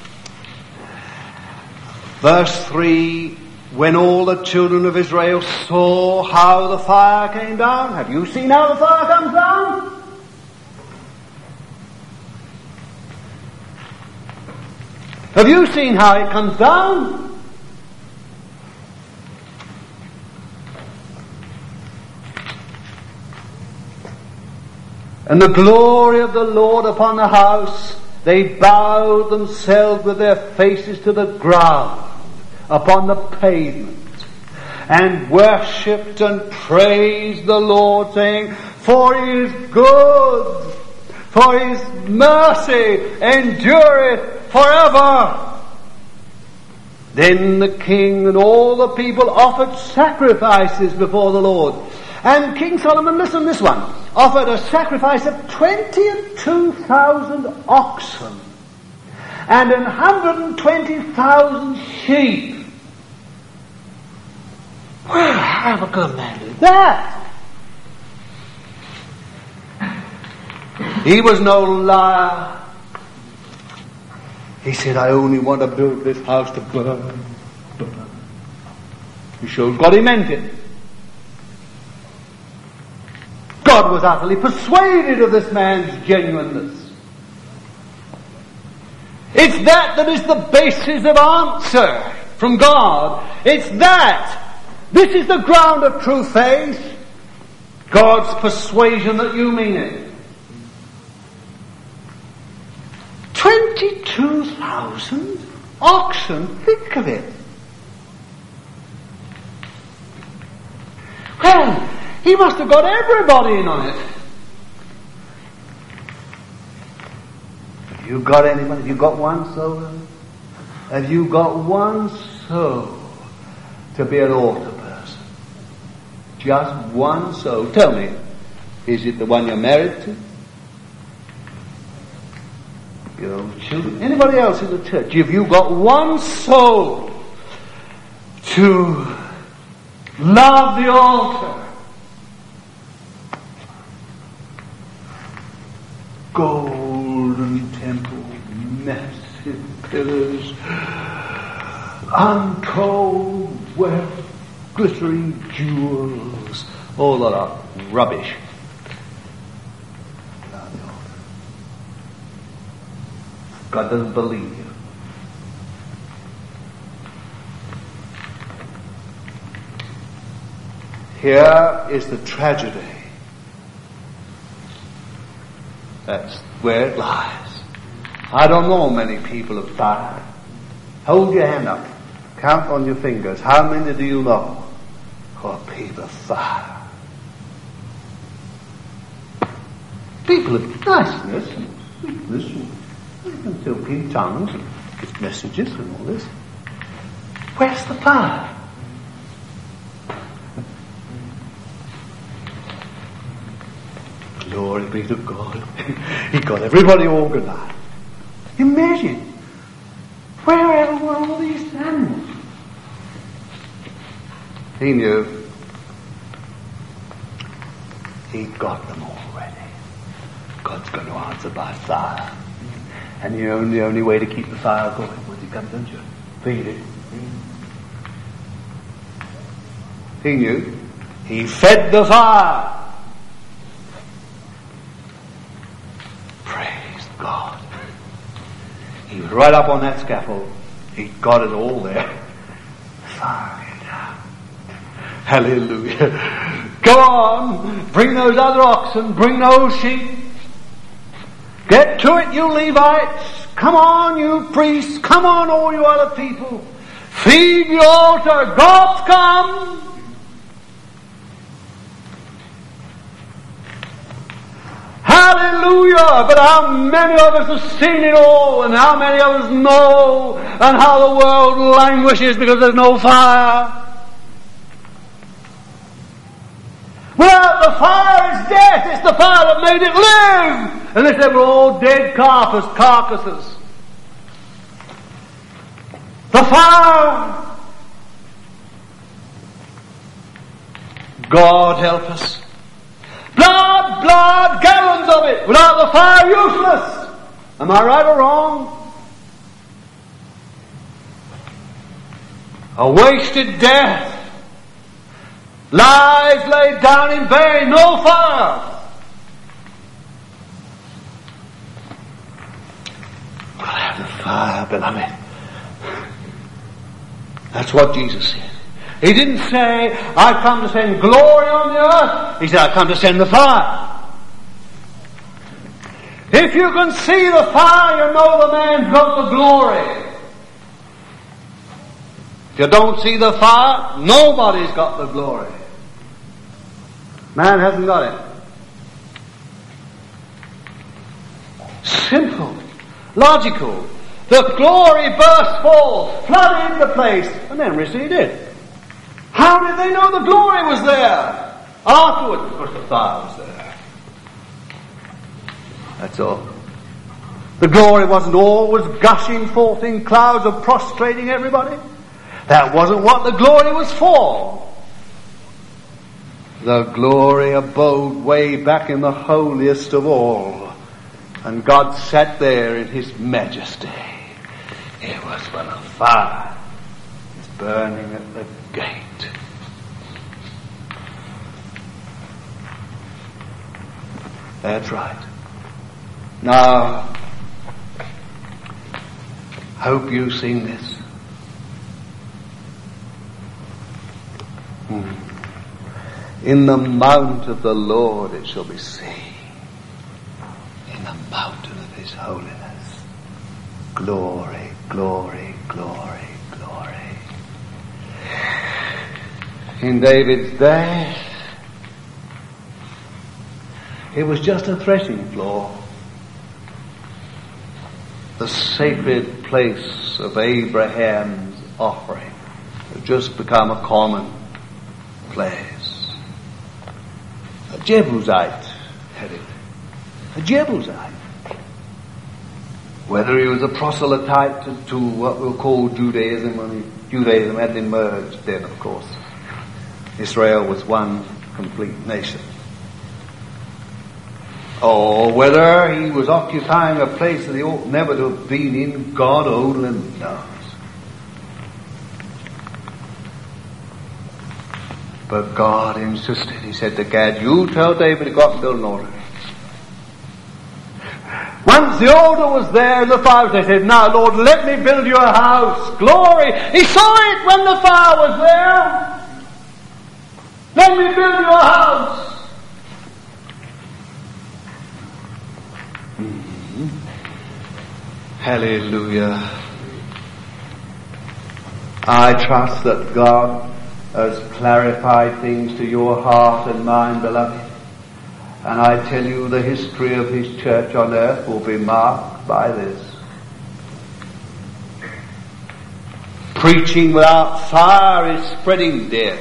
verse 3, when all the children of Israel saw how the fire came down. Have you seen how the fire comes down? Have you seen how it comes down? And the glory of the Lord upon the house, they bowed themselves with their faces to the ground upon the pavement, and worshipped and praised the Lord, saying, for he is good, for his mercy endureth forever. Then the king and all the people offered sacrifices before the Lord. And King Solomon, listen to this one, offered a sacrifice of 22,000 oxen and 120,000 sheep. Well, how could a man do that? He was no liar. He said, I only want to build this house to burn. He showed God he meant it. God was utterly persuaded of this man's genuineness. It's that is the basis of answer from God. It's that. This is the ground of true faith. God's persuasion that you mean it. 22,000 oxen. Think of it. Well, he must have got everybody in on it. Have you got anybody? Have you got one soul? Have you got one soul to be an altar person? Just one soul. Tell me, is it the one you're married to? Your own children? Anybody else in the church? Have you got one soul to love the altar? Golden temple, massive pillars, untold wealth, glittering jewels, all that are rubbish. God doesn't believe you. Here is the tragedy. That's where it lies. I don't know many people have died. Hold your hand up. Count on your fingers. How many do you know who are people of fire? People of niceness and sweetness and silky tongues and give messages and all this. Where's the fire? Glory be to God. He got everybody organized. Imagine. Wherever were all these animals? He knew. He got them already. God's going to answer by fire. And you know the only way to keep the fire going was he comes, don't you? Feed it. He knew. He fed the fire. Praise God. He was right up on that scaffold. He got it all there. Fire came down. Hallelujah. Go on. Bring those other oxen. Bring those sheep. Get to it, you Levites. Come on, you priests. Come on, all you other people. Feed the altar. God's come. Hallelujah! But how many of us have seen it all, and how many of us know, and how the world languishes because there's no fire. Well, the fire is death. It's the fire that made it live. And they said we're all dead carcasses. The fire. God help us. Blood, gallons of it. Without the fire, useless. Am I right or wrong? A wasted death. Lives laid down in vain. No fire. We'll have the fire, beloved. That's what Jesus said. He didn't say, I've come to send glory on the earth. He said, I've come to send the fire. If you can see the fire, you know the man's got the glory. If you don't see the fire, nobody's got the glory. Man hasn't got it. Simple. Logical. The glory burst forth, flooded the place, and then receded. How did they know the glory was there? Afterwards, because the fire was there. That's all. The glory wasn't always gushing forth in clouds of prostrating everybody. That wasn't what the glory was for. The glory abode way back in the holiest of all. And God sat there in His majesty. It was for the fire. It's burning at the gate. That's right. Now, hope you've seen this. In the mount of the Lord it shall be seen. In the mountain of His holiness. Glory, glory, glory, glory. In David's day, it was just a threshing floor. The sacred place of Abraham's offering had just become a common place. A Jebusite had it. A Jebusite. Whether he was a proselyte to what we'll call Judaism, when Judaism had been merged then, of course. Israel was one complete nation. Or whether he was occupying a place that he ought never to have been in, God only knows. But God insisted. He said to Gad, you tell David to go up and build an altar. Once the altar was there in the fire, they said, now Lord, let me build you a house. Glory! He saw it when the fire was there. Let me build you a house. Hallelujah. I trust that God has clarified things to your heart and mind, beloved. And I tell you, the history of His church on earth will be marked by this. Preaching without fire is spreading death.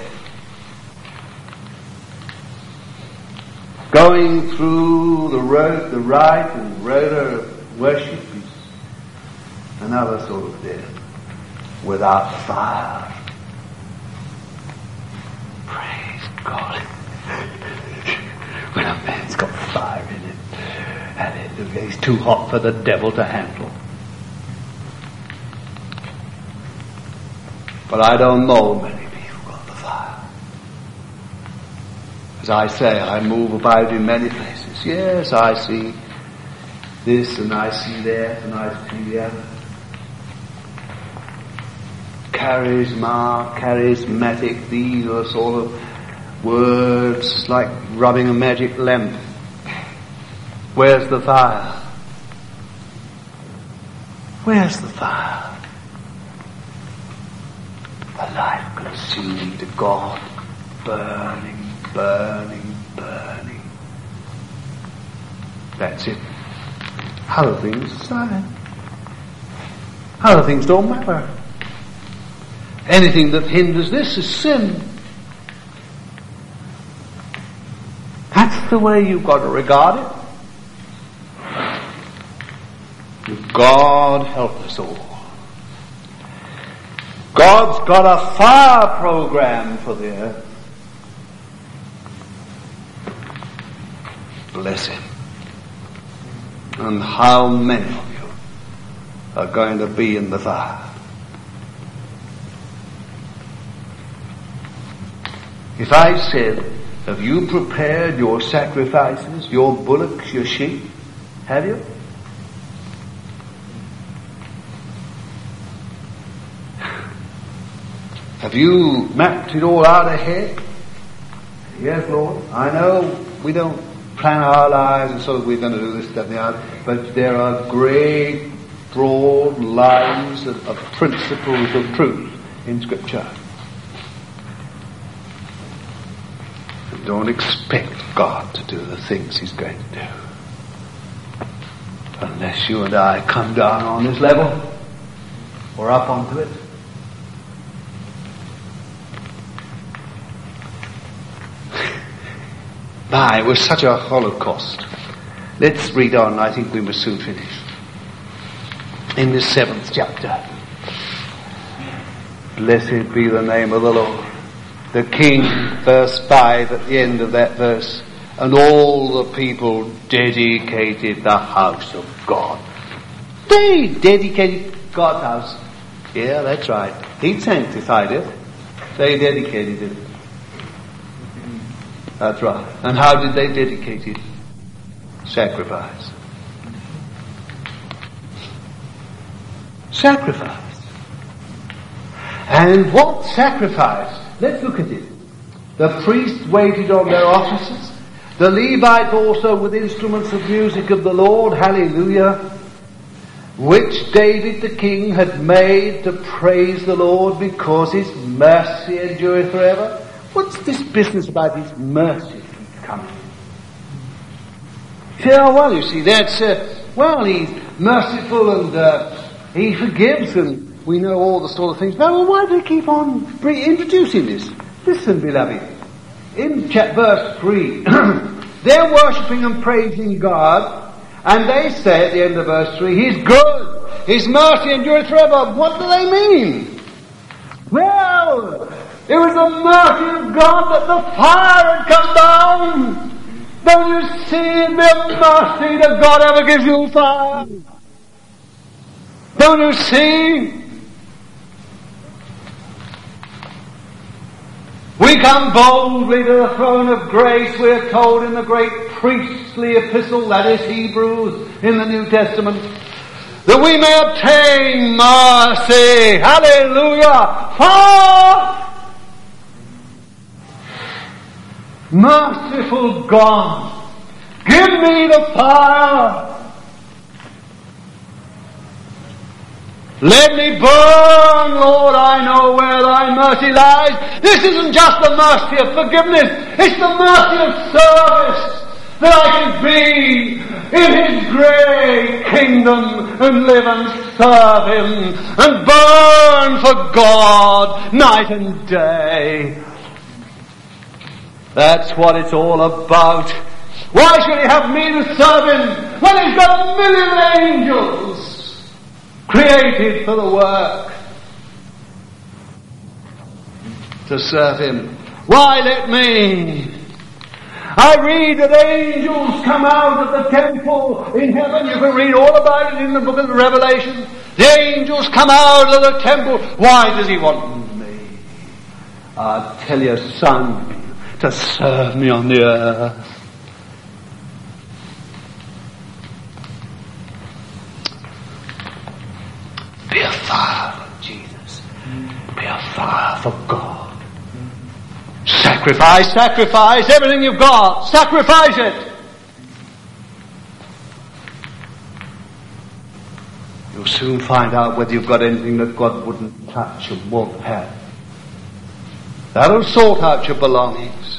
Going through the rite and rota of worship is another sort of death. Without fire. Praise God. When a man's got fire in it. Hallelujah. He's too hot for the devil to handle. But I don't know many people on the fire. As I say, I move about in many places. Yes, I see this and I see that and I see the other. Charismatic, these are sort of words like rubbing a magic lamp. Where's the fire? Where's the fire? A life consuming to God, burning, burning, burning. That's it. Other things aside. Other things don't matter. Anything that hinders this is sin. That's the way you've got to regard it. God help us all. God's got a fire program for the earth. Bless Him. And how many of you are going to be in the fire? If I said, have you prepared your sacrifices, your bullocks, your sheep? Have you? Have you mapped it all out ahead? Yes, Lord. I know we don't plan our lives and so we're going to do this, that, and the other, but there are great, broad lines of principles of truth in Scripture. And don't expect God to do the things He's going to do unless you and I come down on this level or up onto it. It was such a holocaust. Let's read on. I think we must soon finish. In this 7th chapter. Blessed be the name of the Lord. The king, verse 5, at the end of that verse, and all the people dedicated the house of God. They dedicated God's house. Yeah, that's right. He sanctified it. They dedicated it. That's right. And how did they dedicate it? Sacrifice. Sacrifice. And what sacrifice? Let's look at it. The priests waited on their offices. The Levites also with instruments of music of the Lord. Hallelujah. Which David the king had made to praise the Lord because His mercy endureth forever. What's this business about His mercy keeps coming? You see, that's, He's merciful and He forgives and we know all the sort of things. Well, why do they keep on introducing this? Listen, beloved. In verse 3, they're worshipping and praising God and they say at the end of verse 3, He's good, His mercy endureth forever. What do they mean? Well, it was the mercy of God that the fire had come down. Don't you see the mercy that God ever gives you fire? Don't you see? We come boldly to the throne of grace, we are told in the great priestly epistle, that is Hebrews in the New Testament, that we may obtain mercy. Hallelujah. Merciful God, give me the fire. Let me burn, Lord, I know where Thy mercy lies. This isn't just the mercy of forgiveness, it's the mercy of service, that I can be in His great kingdom and live and serve Him and burn for God night and day. That's what it's all about. Why should He have me to serve Him when He's got 1,000,000 angels created for the work to serve Him? Why let me? I read that angels come out of the temple in heaven. You can read all about it in the book of Revelation. The angels come out of the temple. Why does he want me? I tell you, son, to serve me on the earth. Be a fire for Jesus. Be a fire for God. Sacrifice everything you've got. Sacrifice it. You'll soon find out whether you've got anything that God wouldn't touch and won't have. That'll sort out your belongings.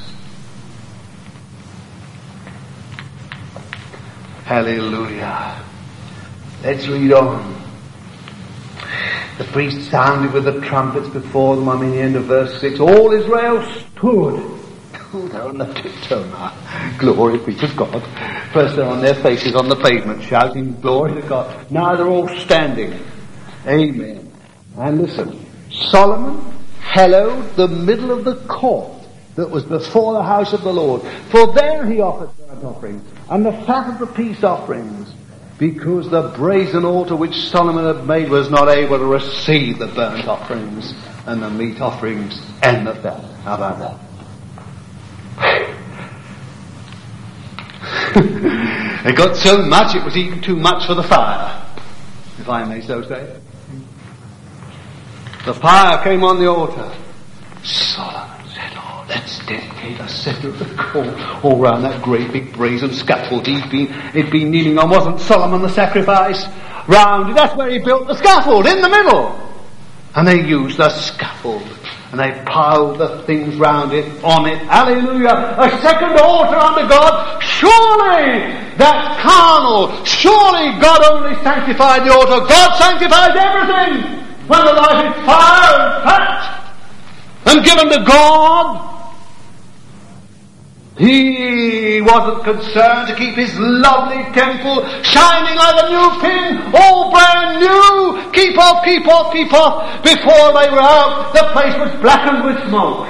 Hallelujah. Let's read on. The priest sounded with the trumpets before them. I'm in the end of verse 6. All Israel stood. Oh, they're on the tiptoe now. Glory be to God. First they're on their faces on the pavement shouting glory to God. Now they're all standing. Amen. And listen. Solomon hallowed the middle of the court that was before the house of the Lord. For there he offered burnt offerings and the fat of the peace offerings, because the brazen altar which Solomon had made was not able to receive the burnt offerings and the meat offerings and the fat. How about that? It got so much it was even too much for the fire, if I may so say. The fire came on the altar. Solomon said, oh, let's dedicate a centre of the court all round that great big brazen scaffold he'd been kneeling on. Wasn't Solomon the sacrifice? Round it, that's where he built the scaffold, in the middle. And they used the scaffold. And they piled the things round it, on it. Hallelujah. A second altar unto God. Surely that's carnal. Surely God only sanctified the altar. God sanctifies everything. When the light is fire and fat and given to God, he wasn't concerned to keep his lovely temple shining like a new pin, all brand new. Keep off. Before they were out, the place was blackened with smoke.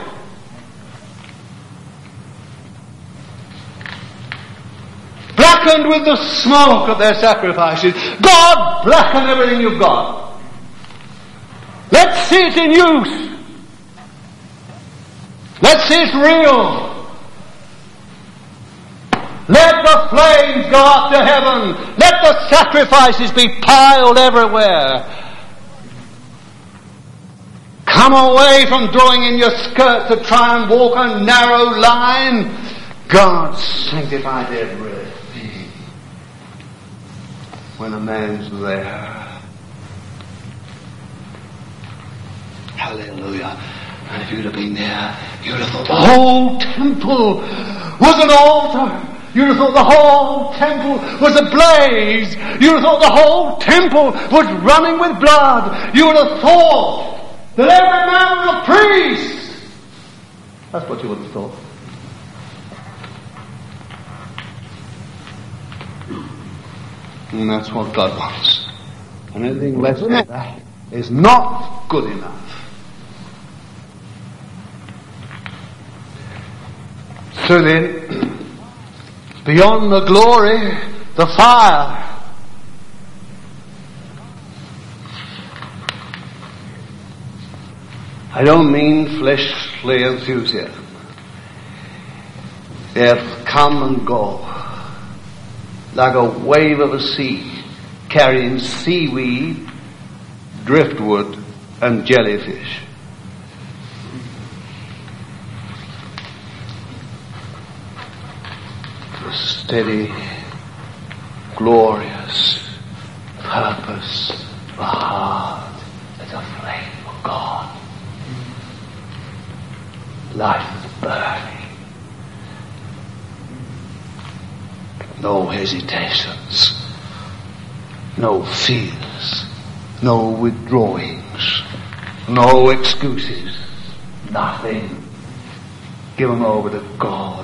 Blackened with the smoke of their sacrifices. God, blacken everything you've got. Let's see it in use. Let's see it's real. Let the flames go up to heaven. Let the sacrifices be piled everywhere. Come away from drawing in your skirt to try and walk a narrow line. God sanctified everything. When a man's there. Hallelujah. And if you'd have been there, you'd have thought the whole temple was an altar. You'd have thought the whole temple was ablaze. You'd have thought the whole temple was running with blood. You would have thought that every man was a priest. That's what you would have thought. And that's what God wants. And anything less than that is not good enough. So then, beyond the glory, the fire. I don't mean fleshly enthusiasm. They've come and go like a wave of the sea, carrying seaweed, driftwood, and jellyfish. Steady, glorious purpose of a heart that's aflame for God. Life is burning. No hesitations. No fears. No withdrawings. No excuses. Nothing. Give them over to God.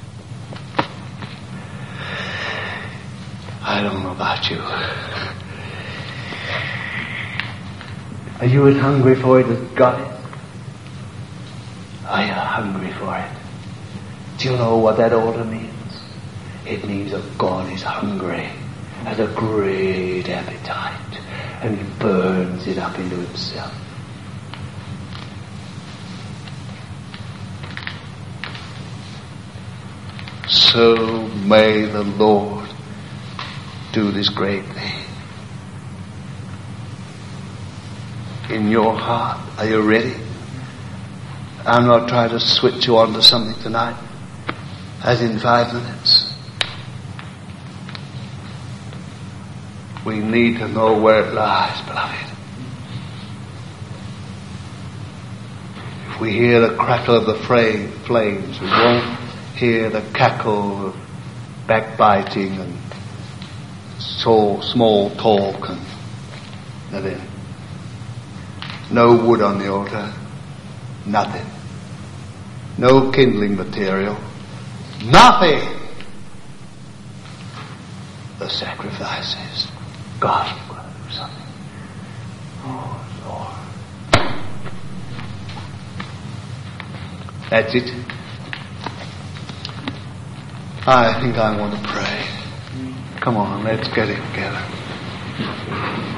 I don't know about you. Are you as hungry for it as God is? Are you hungry for it? Do you know what that altar means? It means that God is hungry, has a great appetite, and he burns it up into himself. So may the Lord do this great thing in your heart. Are you ready? I'm not trying to switch you on to something tonight, as in 5 minutes. We need to know where it lies, beloved. If we hear the crackle of the flames, we won't hear the cackle of backbiting and small talk and nothing. No wood on the altar. Nothing. No kindling material. Nothing. The sacrifices. God, you've got to do something. Oh, Lord. That's it. I think I want to pray. Come on, let's get it together.